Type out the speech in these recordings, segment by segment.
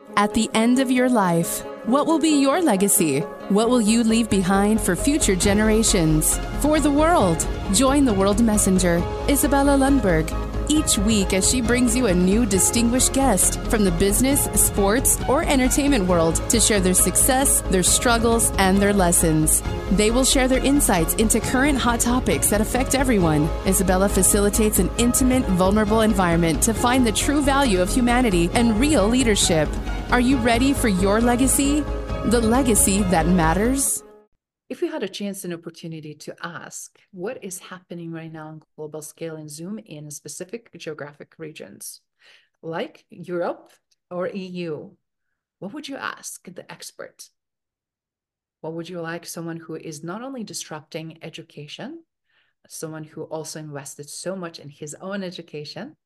At the end of your life, what will be your legacy? What will you leave behind for future generations? For the world, join the World Messenger, Isabella Lundberg, each week as she brings you a new distinguished guest from the business, sports, or entertainment world to share their success, their struggles, and their lessons. They will share their insights into current hot topics that affect everyone. Isabella facilitates an intimate, vulnerable environment to find the true value of humanity and real leadership. Are you ready for your legacy? The legacy that matters? If we had a chance and opportunity to ask what is happening right now on global scale and zoom in specific geographic regions like Europe or EU, what would you ask the expert? What would you like someone who is not only disrupting education, someone who also invested so much in his own education,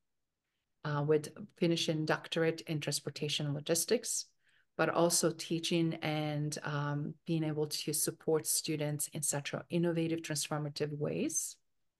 with finishing doctorate in transportation and logistics, but also teaching and being able to support students in such innovative, transformative ways?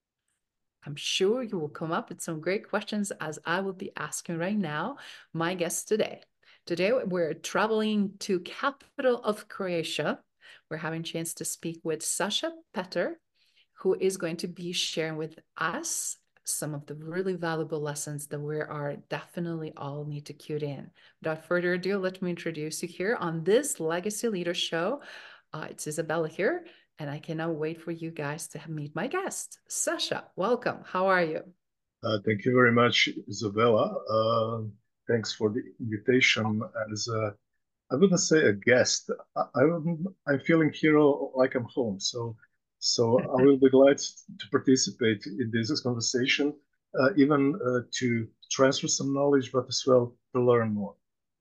I'm sure you will come up with some great questions as I will be asking right now my guests today. Today, we're traveling to capital of Croatia. We're having a chance to speak with Sasha Petter, who is going to be sharing with us some of the really valuable lessons that we are definitely all need to cue in. Without further ado, let me introduce you here on this Legacy Leader Show. It's Isabella here, and I cannot wait for you guys to meet my guest. Sasha, welcome. How are you? Thank you very much, Isabella. Thanks for the invitation. As I wouldn't say a guest, I'm feeling here like I'm home. So I will be glad to participate in this conversation, even to transfer some knowledge, but as well to learn more.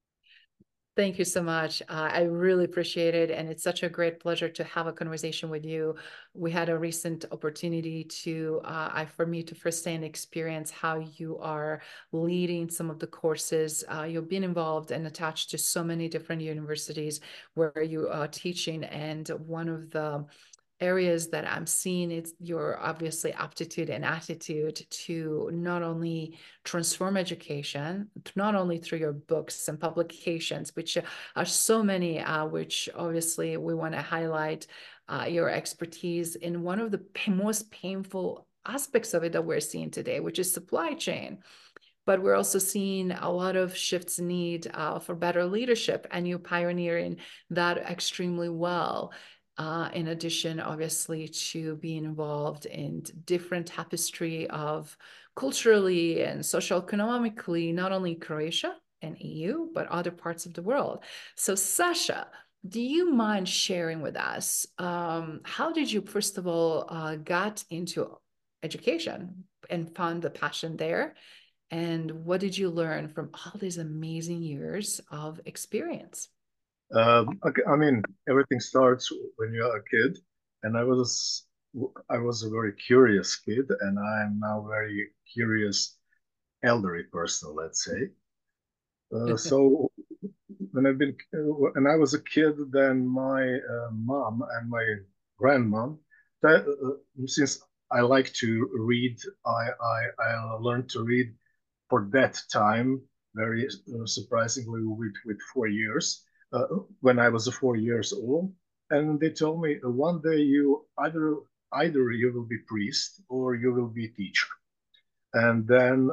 Thank you so much. I really appreciate it. And it's such a great pleasure to have a conversation with you. We had a recent opportunity for me to firsthand experience how you are leading some of the courses. You've been involved and attached to so many different universities where you are teaching. And one of the areas that I'm seeing it's your obviously aptitude and attitude to not only transform education, not only through your books and publications, which are so many, which obviously we want to highlight your expertise in one of the most painful aspects of it that we're seeing today, which is supply chain. But we're also seeing a lot of shifts need for better leadership, and you pioneering that extremely well. In addition, obviously, to being involved in different tapestry of culturally and socioeconomically, not only Croatia and EU, but other parts of the world. So, Sasha, do you mind sharing with us how did you, first of all, got into education and found the passion there? And what did you learn from all these amazing years of experience? Okay, I mean, everything starts when you're a kid, and I was a very curious kid, and I am now very curious elderly person, let's say. So when I was a kid, then my mom and my grandmom, since I like to read, I learned to read for that time, very surprisingly, with 4 years, when I was 4 years old. And they told me one day you either you will be priest or you will be teacher. And then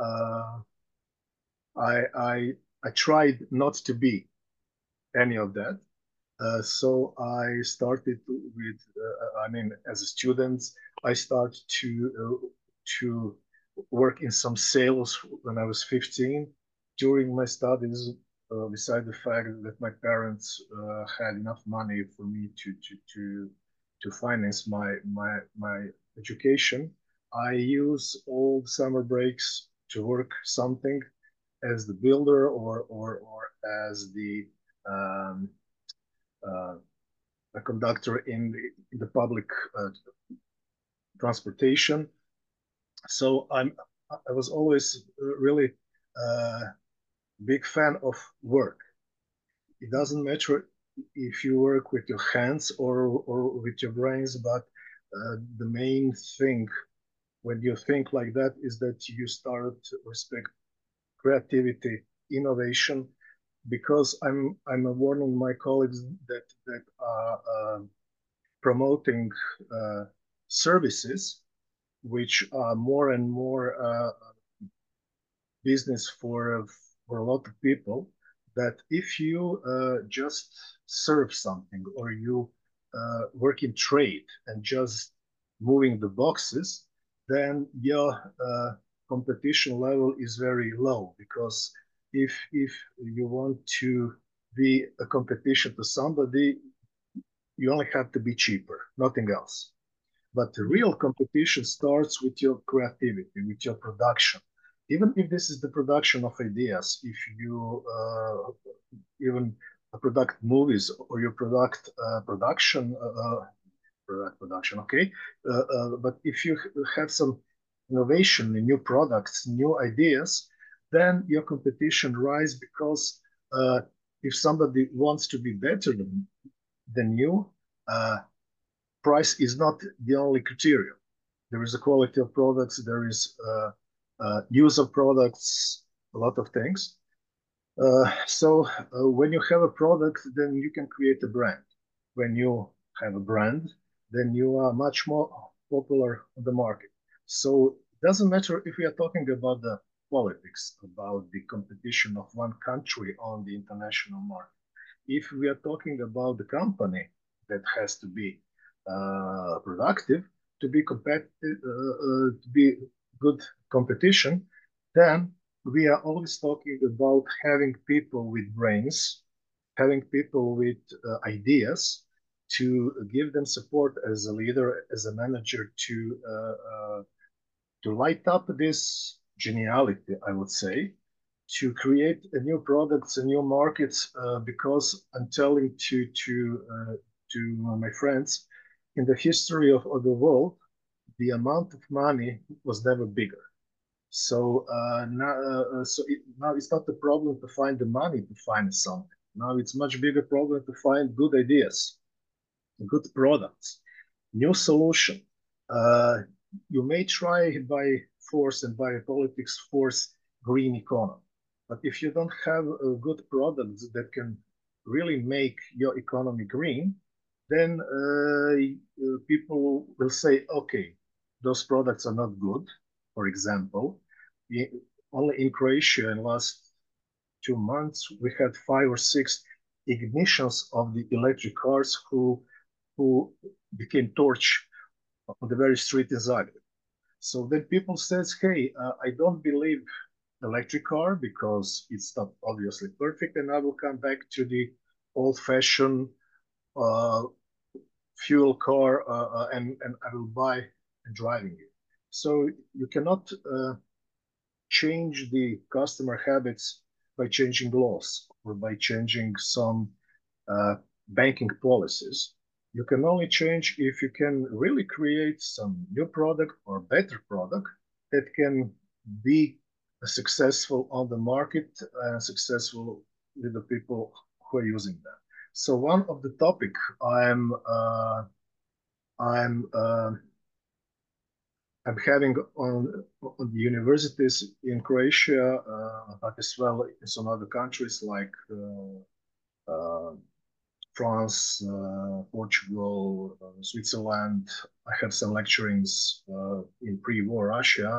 I tried not to be any of that. So I started with, I mean, as a student, I started to work in some sales when I was 15. During my studies, beside the fact that my parents had enough money for me to finance my education, I use all the summer breaks to work something as the builder or as um, uh, a conductor in the public transportation. So I was always really big fan of work. It doesn't matter if you work with your hands or with your brains, but the main thing when you think like that is that you start to respect creativity, innovation, because I'm warning my colleagues that are promoting services which are more and more business for a lot of people, that if you just serve something, or you work in trade and just moving the boxes, then your competition level is very low, because if you want to be a competition to somebody, you only have to be cheaper, nothing else. But the real competition starts with your creativity, with your production. Even if this is the production of ideas, if you even product movies, or your production, okay. But if you have some innovation, new products, new ideas, then your competition rise, because if somebody wants to be better than you, uh, price is not the only criterion. There is a quality of products, there is use of products, a lot of things. So when you have a product, then you can create a brand. When you have a brand, then you are much more popular on the market. So it doesn't matter if we are talking about the politics, about the competition of one country on the international market. If we are talking about the company that has to be productive, to be competitive, to be good competition, then we are always talking about having people with brains, having people with ideas, to give them support as a leader, as a manager, to light up this geniality, I would say, to create a new products and new markets. Because I'm telling to my friends, in the history of the world, the amount of money was never bigger. So now it's not the problem to find the money to finance something. Now it's much bigger problem to find good ideas, good products, new solution. Uh, you may try by force and by politics force green economy, but if you don't have good products that can really make your economy green, then people will say, okay, those products are not good. For example, only in Croatia in last 2 months we had 5 or 6 ignitions of the electric cars who became torch on the very street in Zagreb. So then people says, hey, I don't believe electric car because it's not obviously perfect, and I will come back to the old-fashioned uh, fuel car, and I will buy and driving it. So you cannot change the customer habits by changing laws or by changing some uh, banking policies. You can only change if you can really create some new product or better product that can be successful on the market and successful with the people who are using them. So one of the topic I'm I'm having on the universities in Croatia, but as well in some other countries like uh, France, Portugal, Switzerland. I have some lecturings in pre-war Russia,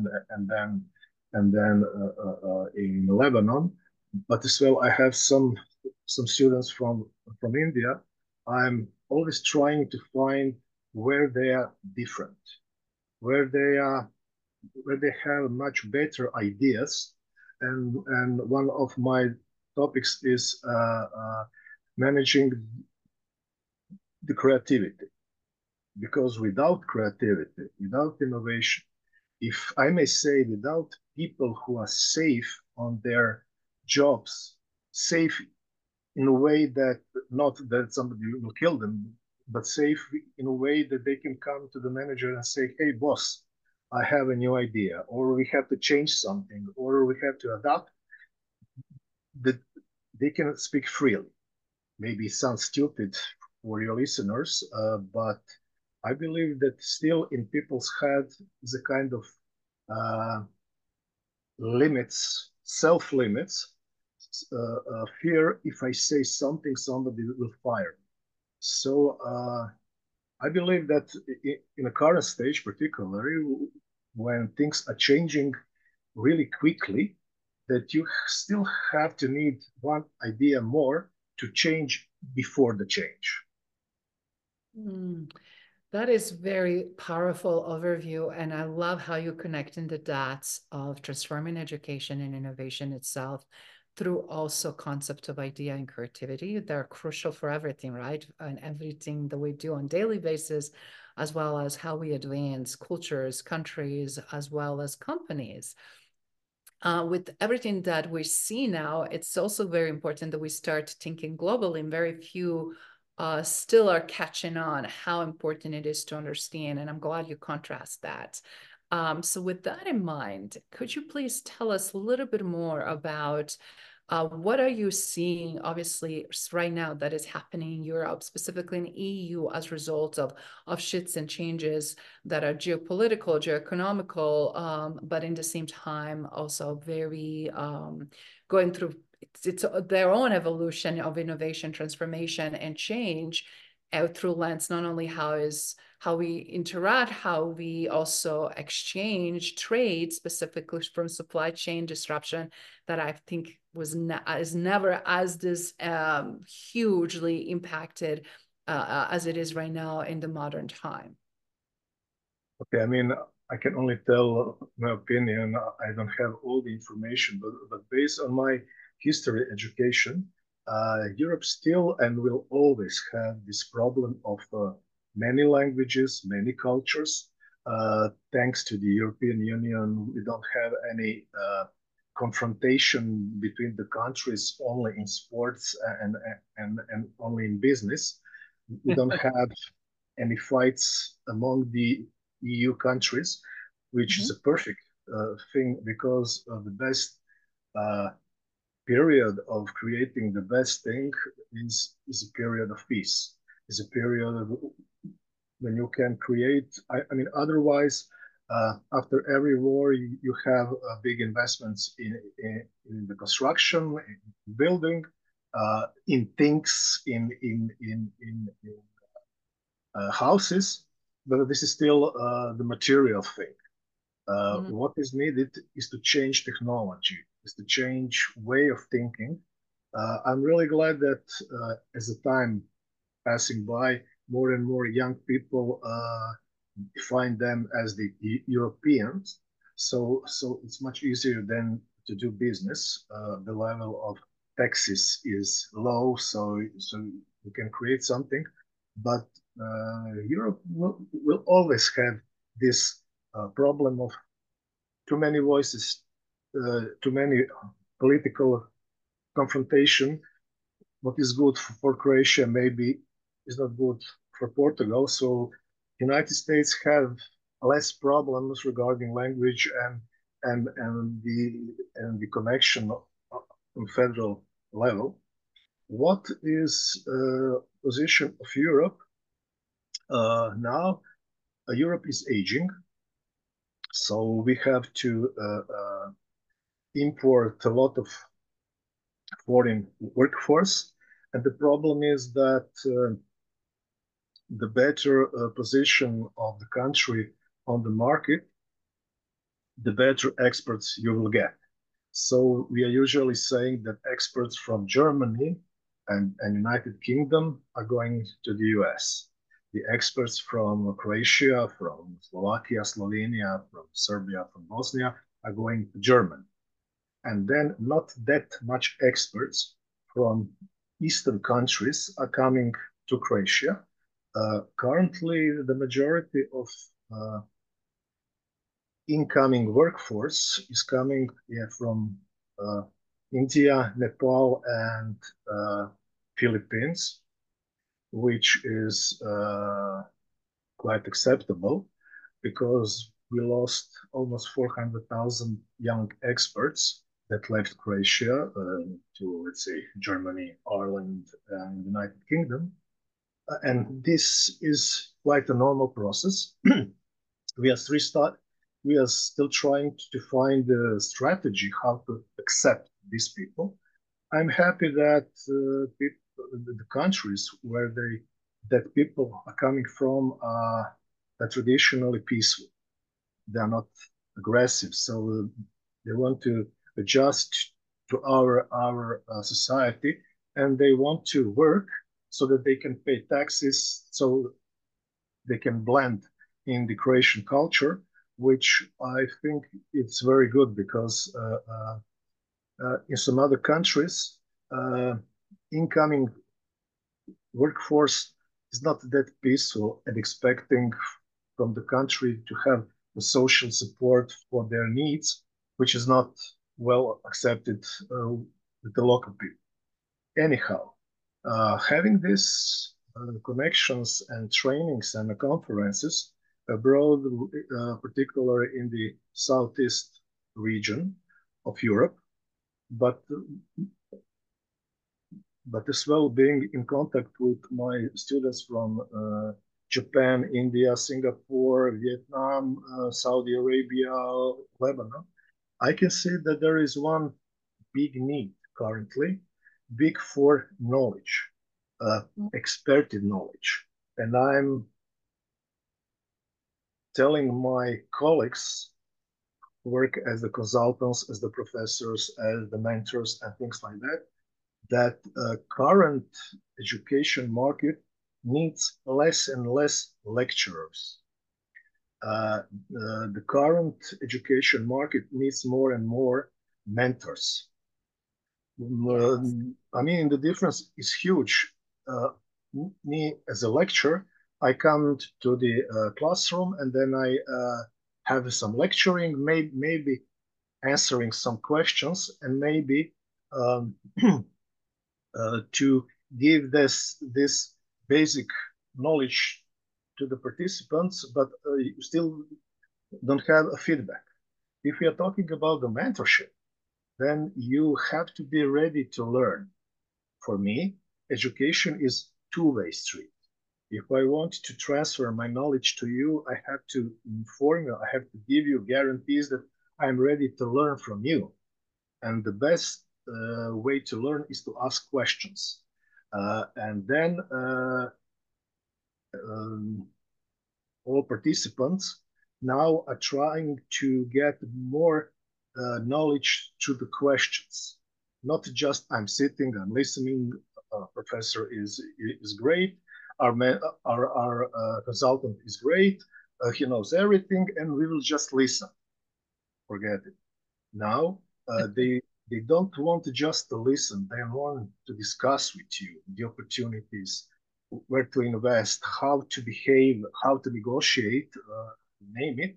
and then in Lebanon. But as well, I have some students from India. I'm always trying to find where they are different, where they are, where they have much better ideas. And one of my topics is managing the creativity, because without creativity, without innovation, if I may say, without people who are safe on their jobs, safe in a way that not that somebody will kill them, but safe in a way that they can come to the manager and say, hey, boss, I have a new idea, or we have to change something, or we have to adapt, that they can speak freely. Maybe it sounds stupid for your listeners, but I believe that still in people's head is a kind of uh, limits, self limits, fear if I say something, somebody will fire me. So I believe that in the current stage, particularly when things are changing really quickly, that you still have to need one idea more to change before the change. Mm. That is very powerful overview, and I love how you connect in the dots of transforming education and innovation itself through also concept of idea and creativity. They're crucial for everything, right? And everything that we do on daily basis, as well as how we advance cultures, countries, as well as companies. With everything that we see now, it's also very important that we start thinking globally, and very few still are catching on how important it is to understand. And I'm glad you contrast that. So with that in mind, could you please tell us a little bit more about what are you seeing, obviously, right now that is happening in Europe, specifically in EU, as a result of shifts and changes that are geopolitical, geoeconomical, but in the same time also very going through it's their own evolution of innovation, transformation, and change through lens not only how we interact, how we also exchange trade, specifically from supply chain disruption, that I think is never as this hugely impacted as it is right now in the modern time. Okay, I mean, I can only tell my opinion. I don't have all the information, but based on my history education, Europe still and will always have this problem of many languages, many cultures. Thanks to the European Union, we don't have any confrontation between the countries only in sports and only in business. We don't have any fights among the EU countries, which is a perfect thing because the best period of creating the best thing is a period of peace. Is a period of, when you can create. I mean, otherwise, after every war, you have big investments in the construction, in building, in things, in houses, but this is still the material thing. What is needed is to change technology, is to change way of thinking. I'm really glad that as the time passing by, more and more young people define them as the Europeans. So it's much easier then to do business. The level of taxes is low, so you can create something. But Europe will always have this problem of too many voices, too many political confrontation. What is good for Croatia maybe is not good for Portugal. So United States have less problems regarding language and the connection on federal level. What is position of Europe now? Europe is aging, so we have to import a lot of foreign workforce, and the problem is that the better position of the country on the market, the better experts you will get. So we are usually saying that experts from Germany and United Kingdom are going to the US. The experts from Croatia, from Slovakia, Slovenia, from Serbia, from Bosnia are going to Germany. And then not that much experts from Eastern countries are coming to Croatia. Currently, the majority of incoming workforce is coming from India, Nepal, and Philippines, which is quite acceptable because we lost almost 400,000 young experts that left Croatia to, let's say, Germany, Ireland, and United Kingdom. And this is quite a normal process. We are still trying to find a strategy how to accept these people. I'm happy that the countries where that people are coming from are traditionally peaceful. They are not aggressive, so they want to adjust to our society, and they want to work so that they can pay taxes, so they can blend in the Croatian culture, which I think it's very good because in some other countries, incoming workforce is not that peaceful and expecting from the country to have the social support for their needs, which is not well accepted with the local people. Anyhow, having these connections and trainings and conferences abroad, particularly in the southeast region of Europe, but as well being in contact with my students from Japan, India, Singapore, Vietnam, Saudi Arabia, Lebanon, I can see that there is one big need currently, big for knowledge, experted knowledge. And I'm telling my colleagues who work as the consultants, as the professors, as the mentors, and things like that, that current education market needs less and less lecturers. The current education market needs more and more mentors. I mean, the difference is huge. Me as a lecturer, I come to the classroom and then I have some lecturing, maybe answering some questions, and maybe to give this basic knowledge to the participants, but you still don't have a feedback. If we are talking about the mentorship, then you have to be ready to learn. For me, education is two-way street. If I want to transfer my knowledge to you, I have to inform you, I have to give you guarantees that I'm ready to learn from you. And the best way to learn is to ask questions. And then all participants now are trying to get more knowledge through the questions. Not just I'm sitting, I'm listening, professor is great, our consultant is great, he knows everything, and we will just listen. Forget it. Now they don't want to just listen, they want to discuss with you the opportunities, where to invest, how to behave, how to negotiate, name it.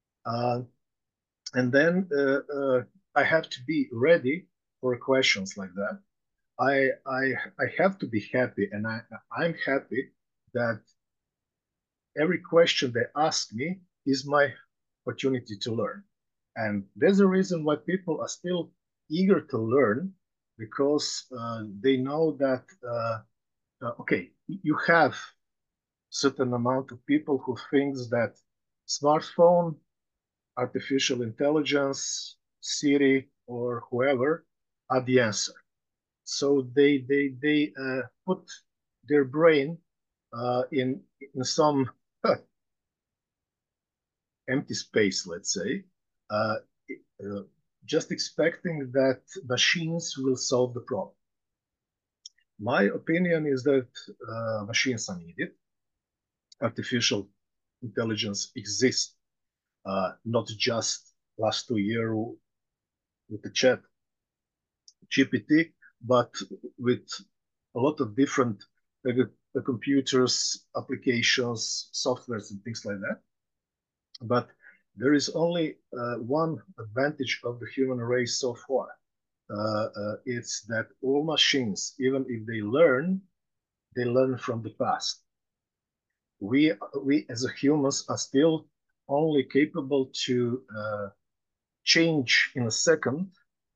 And then I have to be ready for questions like that. I have to be happy, and I'm happy that every question they ask me is my opportunity to learn. And there's a reason why people are still eager to learn, because they know that, okay, you have certain amount of people who thinks that smartphone, artificial intelligence, Siri, or whoever are the answer. So they put their brain in some empty space, let's say, just expecting that machines will solve the problem. My opinion is that machines are needed. Artificial intelligence exists, not just last 2 years with the chat GPT, but with a lot of different computers, applications, softwares, and things like that. But there is only one advantage of the human race so far. It's that all machines, even if they learn from the past. We as humans are still only capable to change in a second,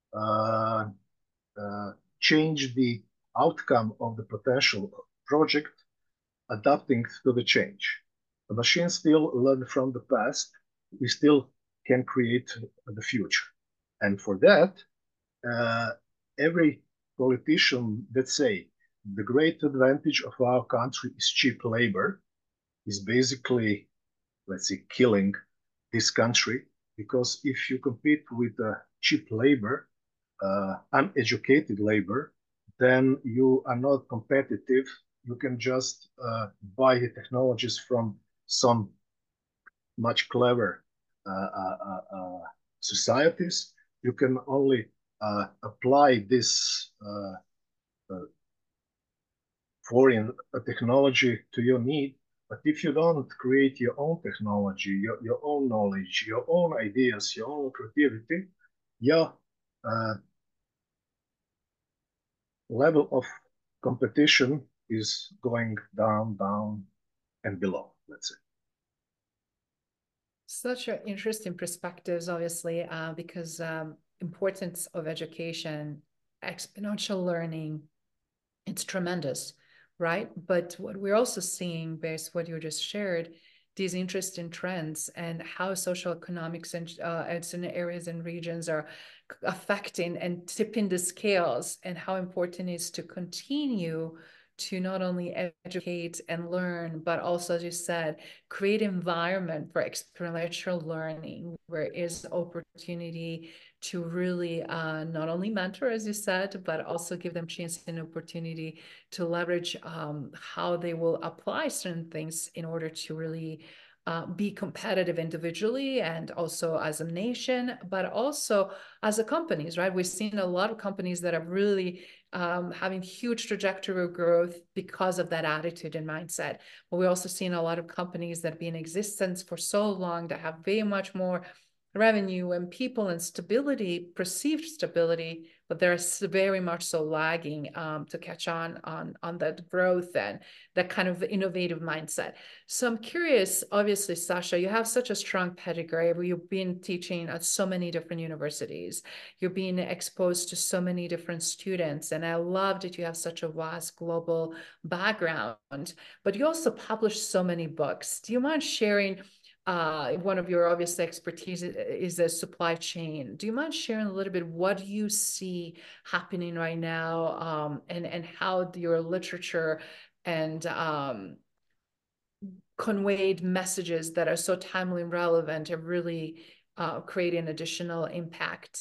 change the outcome of the potential project, adapting to the change. The machine still learn from the past. We still can create the future. And for that, every politicians that say the great advantage of our country is cheap labor is basically, let's say, killing this country, because if you compete with cheap labor, uneducated labor, then you are not competitive. You can just buy the technologies from some much clever societies. You can only apply this foreign technology to your need. But if you don't create your own technology, your own knowledge, your own ideas, your own creativity, your level of competition is going down, down, and below, let's say. Such an interesting perspectives, obviously, because importance of education, exponential learning, it's tremendous, right? But what we're also seeing, based what you just shared, these interesting trends and how social economics and certain areas and regions are affecting and tipping the scales, and how important it is to continue to not only educate and learn, but also, as you said, create environment for experiential learning, where is opportunity to really not only mentor, as you said, but also give them chance and opportunity to leverage how they will apply certain things in order to really be competitive individually and also as a nation, but also as a companies, right? We've seen a lot of companies that are really having huge trajectory of growth because of that attitude and mindset. But we're also seeing a lot of companies that have been in existence for so long that have very much more revenue and people and stability, perceived stability, but they're very much so lagging to catch on that growth and that kind of innovative mindset. So I'm curious, obviously, Sasha, you have such a strong pedigree where you've been teaching at so many different universities. You're being exposed to so many different students. And I love that you have such a vast global background, but you also published so many books. Do you mind sharing one of your obvious expertise is the supply chain. Do you mind sharing a little bit what you see happening right now, and how your literature and conveyed messages that are so timely and relevant have really created additional impact?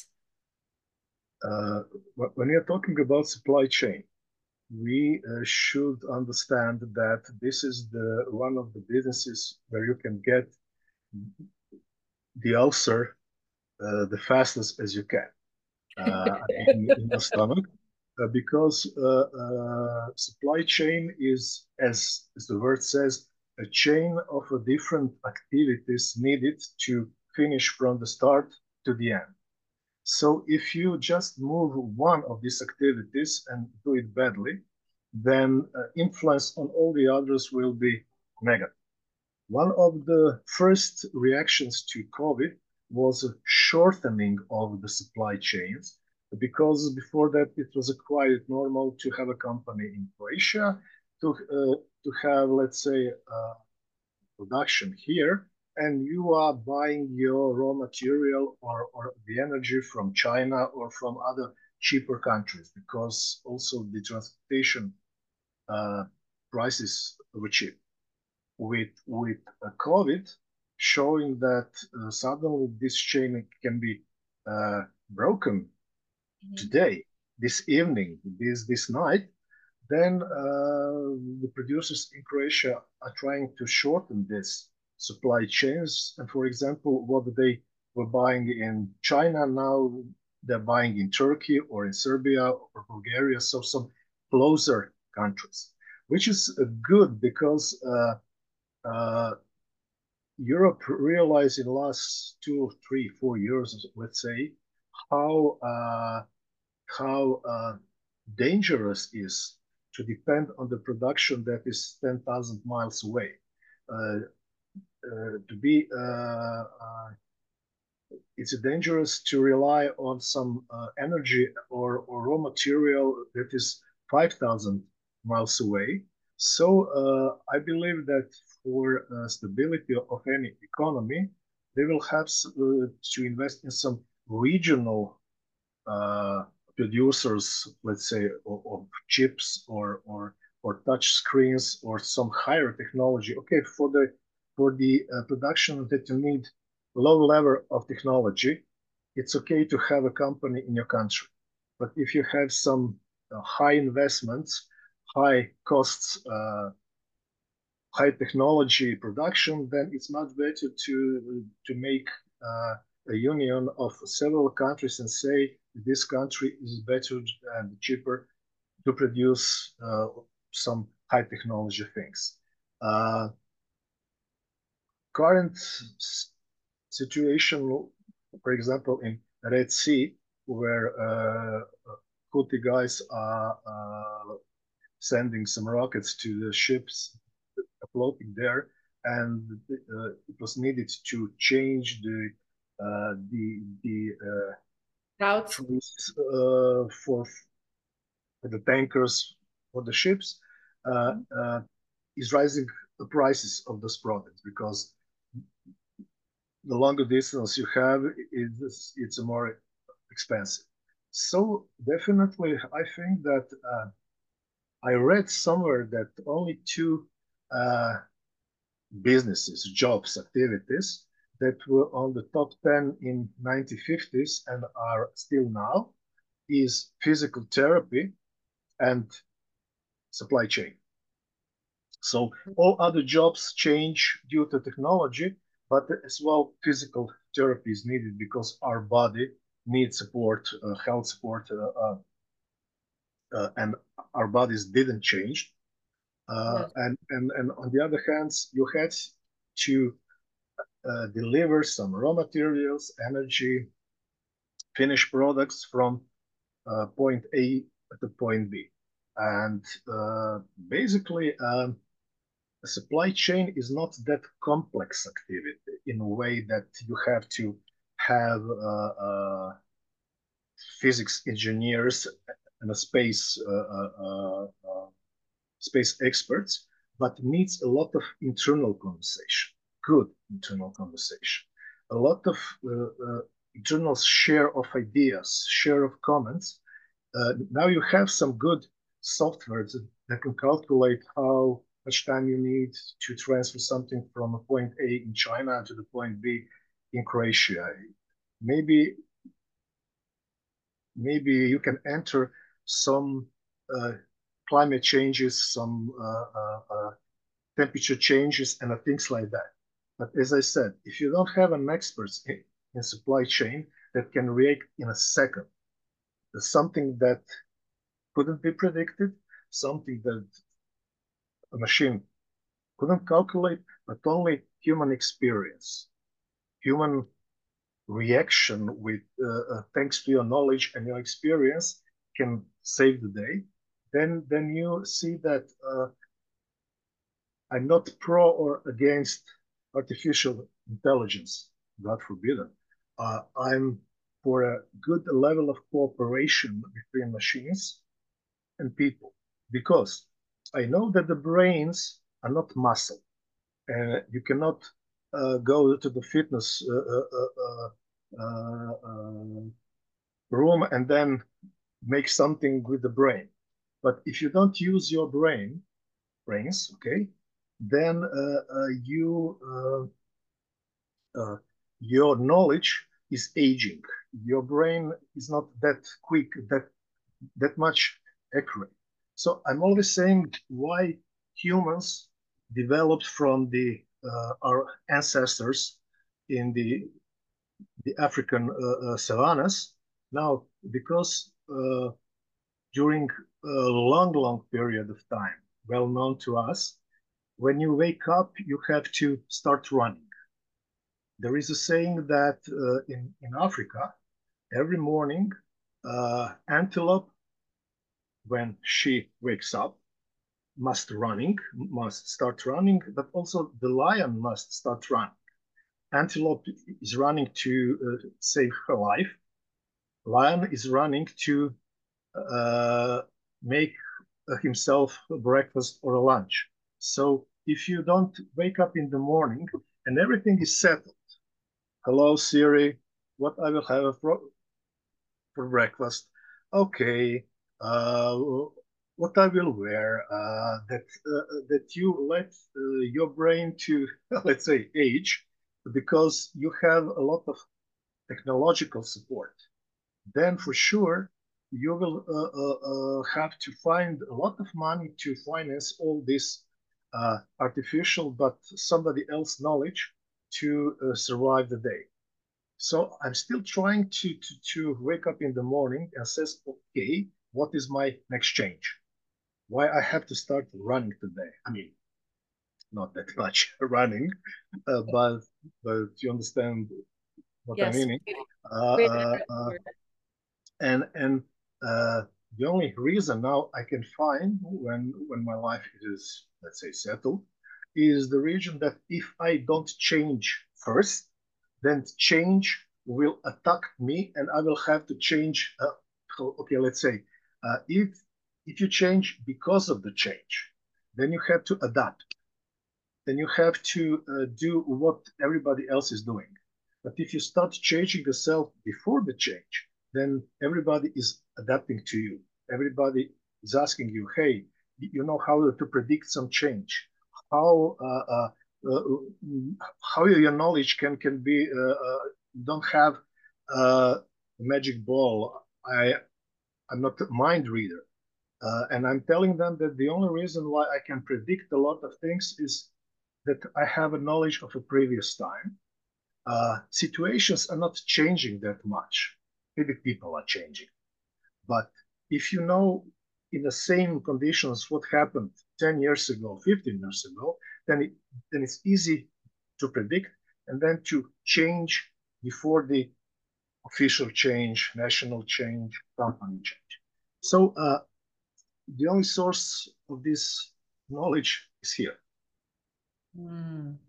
When you're talking about supply chain, we should understand that this is the one of the businesses where you can get the ulcer the fastest as you can in your stomach, because supply chain is, as the word says, a chain of different activities needed to finish from the start to the end. So if you just move one of these activities and do it badly, then influence on all the others will be negative. One of the first reactions to COVID was a shortening of the supply chains, because before that it was quite normal to have a company in Croatia, to have, let's say, production here, and you are buying your raw material or the energy from China or from other cheaper countries, because also the transportation prices were cheap. With COVID showing that suddenly this chain can be broken today, this evening, this night, then the producers in Croatia are trying to shorten this supply chains. And for example, what they were buying in China, now they're buying in Turkey or in Serbia or Bulgaria, so some closer countries, which is good, because Europe realized in the last 2, 3, 4 years, let's say, how dangerous is to depend on the production that is 10,000 miles away. It's dangerous to rely on some energy or raw material that is 5,000 miles away. So I believe that for stability of any economy, they will have to invest in some regional producers, let's say, of chips or touch screens or some higher technology. Okay, for the production that you need low level of technology, it's okay to have a company in your country. But if you have some high investments, high costs, high technology production, then it's much better to make a union of several countries and say this country is better and cheaper to produce some high technology things. Current situation, for example, in Red Sea, where Houthi guys are sending some rockets to the ships floating there, and it was needed to change the routes for the tankers for the ships, is rising the prices of those products because the longer distance you have, it's more expensive. So definitely, I think that I read somewhere that only two businesses, jobs, activities that were on the top 10 in 1950s and are still now is physical therapy and supply chain. So all other jobs change due to technology, but as well physical therapy is needed because our body needs support, health support, and our bodies didn't change. Yes. And on the other hand, you had to deliver some raw materials, energy, finished products from point A to point B. And basically, the supply chain is not that complex activity in a way that you have to have physics engineers and a space experts, but needs a lot of internal conversation, good internal conversation, a lot of internal share of ideas, share of comments. Now you have some good software that can calculate how much time you need to transfer something from a point A in China to the point B in Croatia. Maybe you can enter some climate changes, some temperature changes, and things like that. But as I said, if you don't have an expert in supply chain that can react in a second, there's something that couldn't be predicted, something that a machine couldn't calculate, but only human experience, human reaction with thanks to your knowledge and your experience can save the day. Then you see that I'm not pro or against artificial intelligence, God forbid it. I'm for a good level of cooperation between machines and people because I know that the brains are not muscle. You cannot go to the fitness room and then make something with the brain. But if you don't use your brains, okay, then your knowledge is aging. Your brain is not that quick, that much accurate. So I'm always saying why humans developed from our ancestors in the African savannas. Now, because during a long period of time, well known to us, when you wake up, you have to start running. There is a saying that in Africa, every morning, antelope, when she wakes up, must start running, but also the lion must start running. Antelope is running to save her life. Lion is running to make himself a breakfast or a lunch. So if you don't wake up in the morning and everything is settled, hello Siri, what I will have for breakfast, okay, uh, what I will wear, that you let your brain to, let's say, age, because you have a lot of technological support. Then for sure you will have to find a lot of money to finance all this artificial but somebody else knowledge to survive the day. So I'm still trying to wake up in the morning and says, okay, what is my next change? Why I have to start running today? I mean, not that much running, but you understand what I'm Yes, meaning. great. And uh, the only reason now I can find when my life is, let's say, settled, is the reason that if I don't change first, then change will attack me, and I will have to change. Okay, let's say, if you change because of the change, then you have to adapt. Then you have to do what everybody else is doing. But if you start changing yourself before the change, then everybody is adapting to you. Everybody is asking you, hey, you know how to predict some change, how uh, how your knowledge can be. Don't have a magic ball. I'm not a mind reader. And I'm telling them that the only reason why I can predict a lot of things is that I have a knowledge of a previous time. Situations are not changing that much. Maybe people are changing. But if you know in the same conditions what happened 10 years ago, 15 years ago, then it's easy to predict and then to change before the official change, national change, company change. So the only source of this knowledge is here. Mm.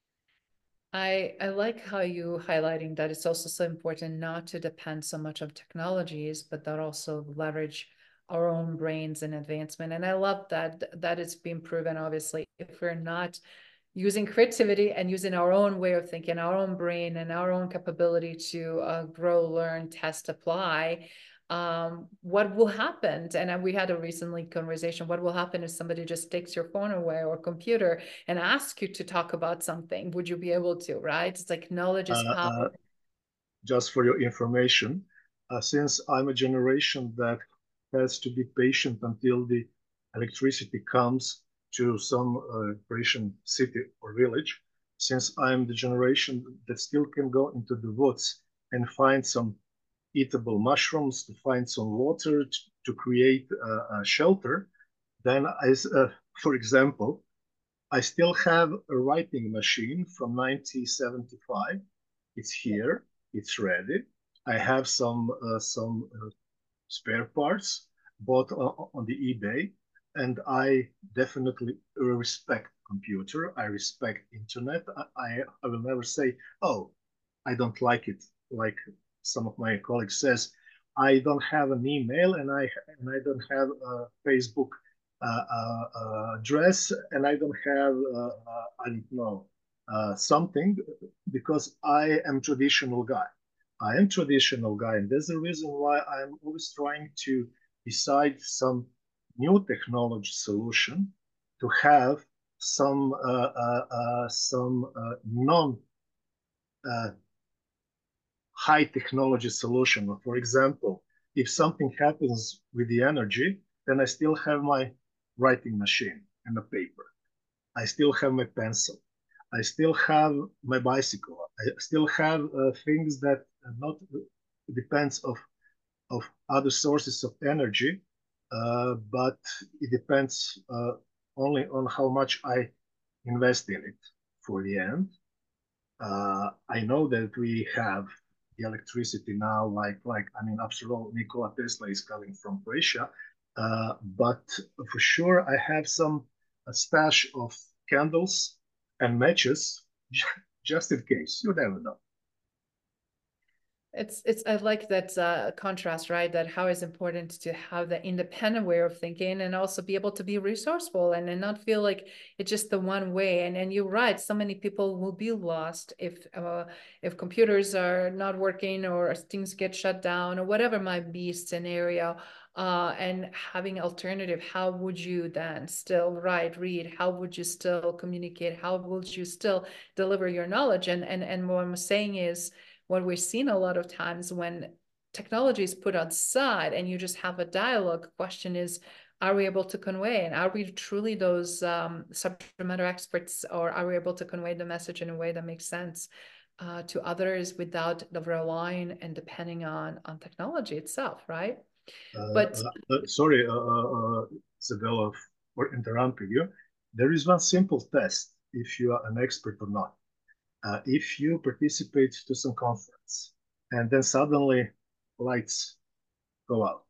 I like how you highlighting that it's also so important not to depend so much on technologies, but that also leverage our own brains and advancement. And I love that it's been proven, obviously, if we're not using creativity and using our own way of thinking, our own brain and our own capability to grow, learn, test, apply, what will happen? And we had a recently conversation, what will happen if somebody just takes your phone away or computer and asks you to talk about something? Would you be able to, right? It's like knowledge is Uh, power. uh, just for your information, since I'm a generation that has to be patient until the electricity comes to some Croatian city or village, since I'm the generation that still can go into the woods and find some eatable mushrooms, to find some water, to create a shelter, then for example, I still have a writing machine from 1975. It's here. It's ready. I have some spare parts bought on the eBay, and I definitely respect computer. I respect internet. I will never say, oh, I don't like it. Like some of my colleagues says, I don't have an email and I don't have a Facebook address and I don't have I don't know something because I am traditional guy. I am traditional guy, and that's the reason why I'm always trying to decide some new technology solution to have some non uh, high technology solution. For example, if something happens with the energy, then I still have my writing machine and a paper. I still have my pencil. I still have my bicycle. I still have things that not depends of other sources of energy, but it depends only on how much I invest in it for the end. I know that we have the electricity now, like I mean, after all, Nikola Tesla is coming from Croatia, but for sure I have some a stash of candles and matches just in case. You never know. It's I like that contrast, right? That how it's important to have the independent way of thinking and also be able to be resourceful and not feel like it's just the one way. And you're right, so many people will be lost if computers are not working or things get shut down or whatever might be scenario. And having alternative, how would you then still write, read? How would you still communicate? How would you still deliver your knowledge? And what I'm saying is, what we've seen a lot of times when technology is put aside and you just have a dialogue, question is, are we able to convey, and are we truly those subject matter experts, or are we able to convey the message in a way that makes sense to others without the relying and depending on technology itself, right? But Sorry, Isabella, for interrupting you. There is one simple test if you are an expert or not. If you participate to some conference and then suddenly lights go out,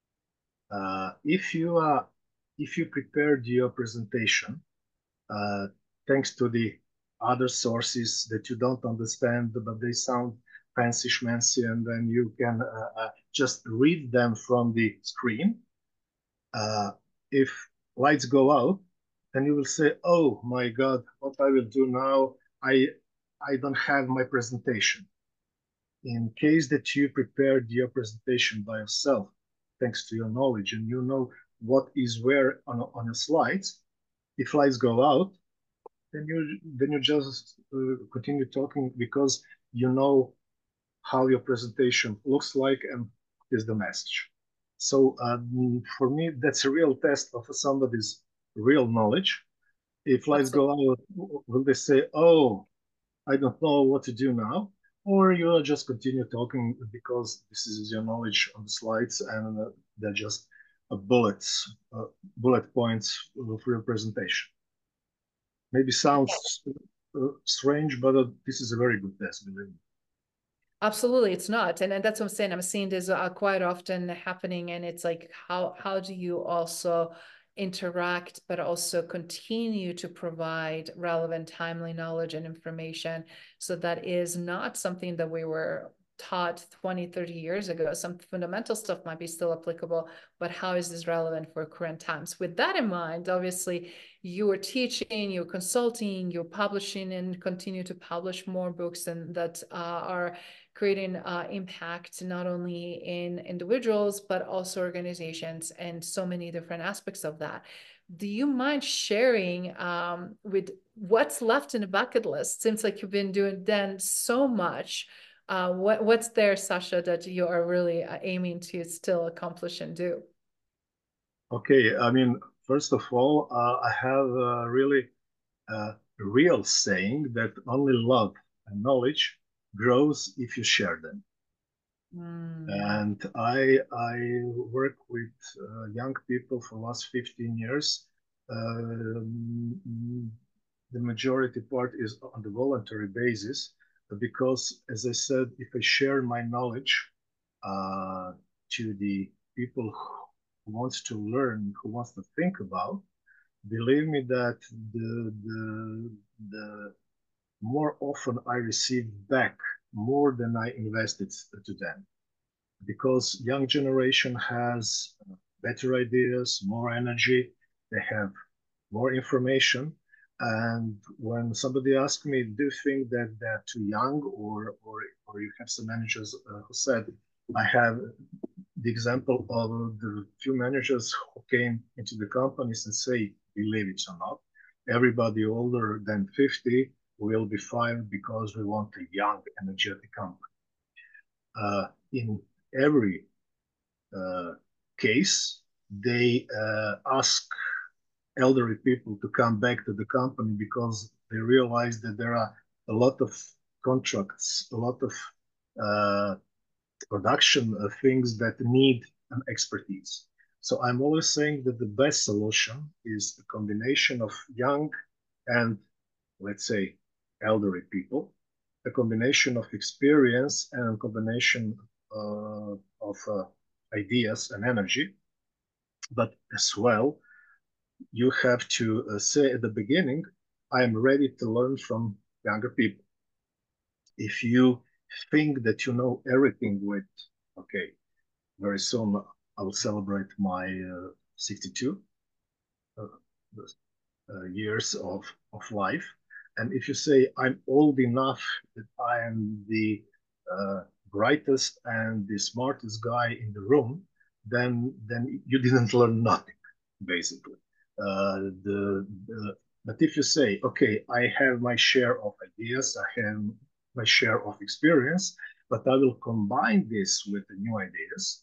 if you prepared your presentation thanks to the other sources that you don't understand, but they sound fancy schmancy, and then you can just read them from the screen. If lights go out, then you will say, "Oh my God, what I will do now? I don't have my presentation." In case that you prepared your presentation by yourself, thanks to your knowledge, and you know what is where on your slides, if lights go out, then you just continue talking because you know how your presentation looks like and is the message. So for me, that's a real test of somebody's real knowledge. If lights go out, will they say, "Oh, I don't know what to do now," or you just continue talking because this is your knowledge on the slides and they're just bullets, bullet points for your presentation. Maybe sounds strange, but this is a very good test, believe me. absolutely, it's not, and that's what I'm saying. I'm seeing this quite often happening, and it's like, how do you also interact, but also continue to provide relevant, timely knowledge and information, so that is not something that we were taught 20, 30 years ago. Some fundamental stuff might be still applicable, but how is this relevant for current times? With that in mind, obviously, you are teaching, you're consulting, you're publishing, and continue to publish more books and that are creating impact not only in individuals, but also organizations and so many different aspects of that. Do you mind sharing with what's left in the bucket list? Seems like you've been doing then so much. What's there, Sasha, that you are really aiming to still accomplish and do? Okay, I mean, first of all, I have really a real saying that only love and knowledge grows if you share them. And I work with young people for the last 15 years. The majority part is on the voluntary basis because, as I said, if I share my knowledge to the people who wants to learn, who wants to think about, believe me that the more often I receive back more than I invested to them, because young generation has better ideas, more energy, they have more information. And when somebody asks me, "Do you think that they're too young?" or you have some managers who said, I have the example of the few managers who came into the companies and say, believe it or not, everybody older than 50 will be fired because we want a young, energetic company. In every case, they ask elderly people to come back to the company because they realize that there are a lot of contracts, a lot of production things that need an expertise. So I'm always saying that the best solution is a combination of young and, let's say, elderly people, a combination of experience and a combination of ideas and energy. But as well, you have to say at the beginning, I am ready to learn from younger people. If you think that you know everything with, okay, very soon I will celebrate my 62 uh, years of life. And if you say I'm old enough that I am the brightest and the smartest guy in the room, then you didn't learn nothing, basically. But if you say, okay, I have my share of ideas, I have my share of experience, but I will combine this with the new ideas.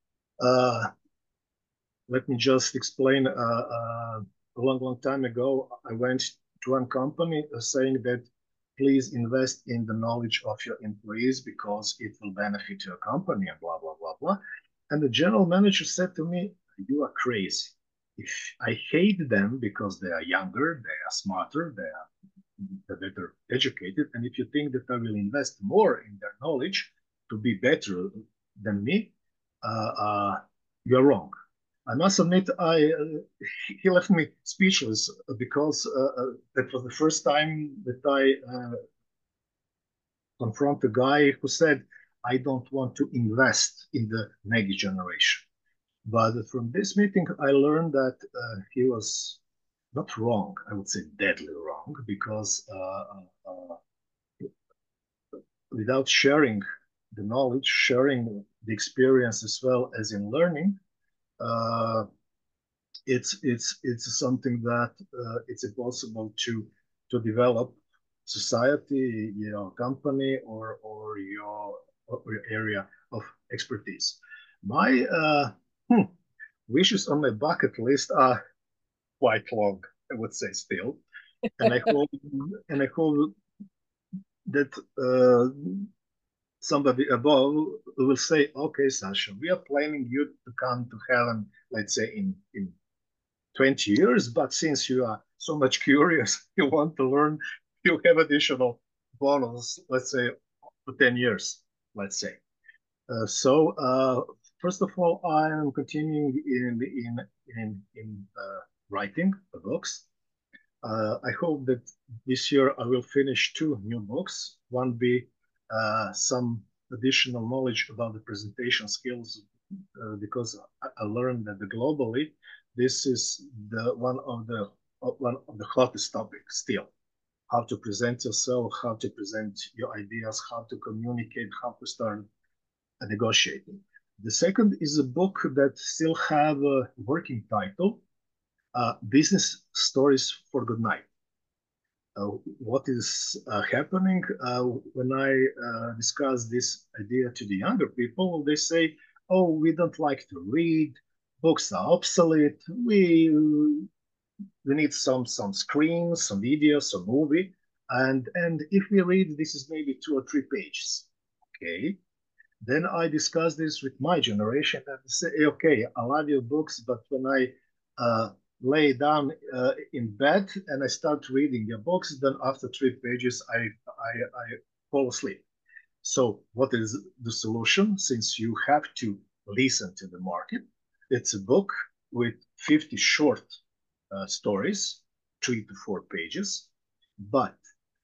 Let me just explain. A long time ago, I went to one company saying that please invest in the knowledge of your employees because it will benefit your company and blah, blah, blah, blah. And the general manager said to me, you are crazy. If I hate them because they are younger, they are smarter, they are better educated, and if you think that I will invest more in their knowledge to be better than me, you're wrong. I must admit, he left me speechless because that was the first time that I confront a guy who said, "I don't want to invest in the next generation." But from this meeting, I learned that he was not wrong. I would say deadly wrong because without sharing the knowledge, sharing the experience as well as in learning, uh, it's something that it's impossible to develop society, your company, or your area of expertise. My wishes on my bucket list are quite long, I would say still, and I hope that somebody above will say, "Okay, Sasha, we are planning you to come to heaven, let's say in 20 years, but since you are so much curious, you want to learn, you have additional bonus, let's say, for 10 years, let's say." So, first of all, I am continuing in writing books. I hope that this year I will finish two new books. One be some additional knowledge about the presentation skills, because I learned that globally this is the one of the hottest topics still. How to present yourself, how to present your ideas, how to communicate, how to start negotiating. The second is a book that still have a working title, Business Stories for Good Night. What is happening when I discuss this idea to the younger people? They say, "Oh, we don't like to read. Books are obsolete. We need some screens, some videos, some movie, and if we read, this is maybe 2 or 3 pages." Okay. Then I discuss this with my generation and say, "Okay, I love your books, but when I lay down in bed and I start reading your books, then after 3 pages, I fall asleep." So what is the solution? Since you have to listen to the market, it's a book with 50 short stories, 3 to 4 pages, but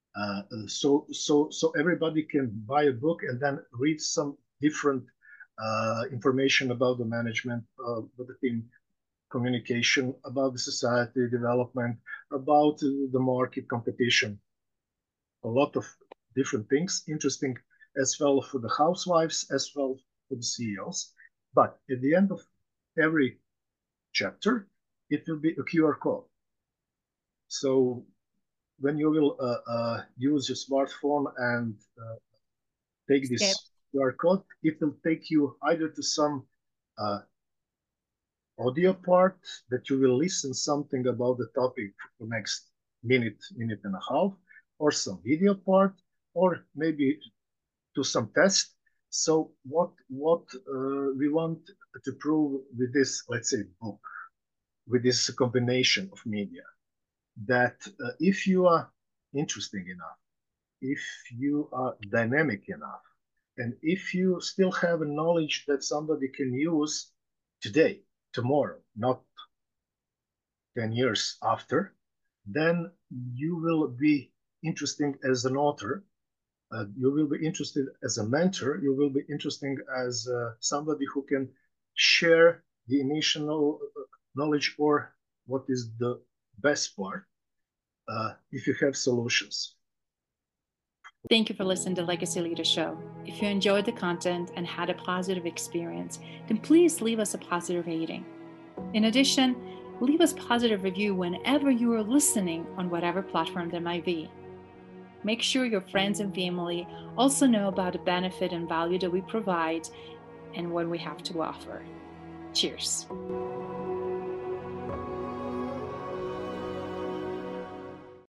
so everybody can buy a book and then read some different information about the management, the team communication, about the society development, about the market competition, a lot of different things, interesting as well for the housewives, as well for the CEOs. But at the end of every chapter, it will be a QR code. So when you will use your smartphone and take this QR code, it will take you either to some audio part that you will listen something about the topic for the next minute, minute and a half, or some video part, or maybe to some test. So what we want to prove with this, let's say, book, with this combination of media, that if you are interesting enough, if you are dynamic enough, and if you still have a knowledge that somebody can use today, tomorrow, not 10 years after, then you will be interesting as an author You will be interested as a mentor. You will be interesting as somebody who can share the initial knowledge, or what is the best part, if you have solutions. Thank you for listening to Legacy Leader Show. If you enjoyed the content and had a positive experience, then please leave us a positive rating. In addition, leave us a positive review whenever you are listening on whatever platform there might be. Make sure your friends and family also know about the benefit and value that we provide and what we have to offer. Cheers.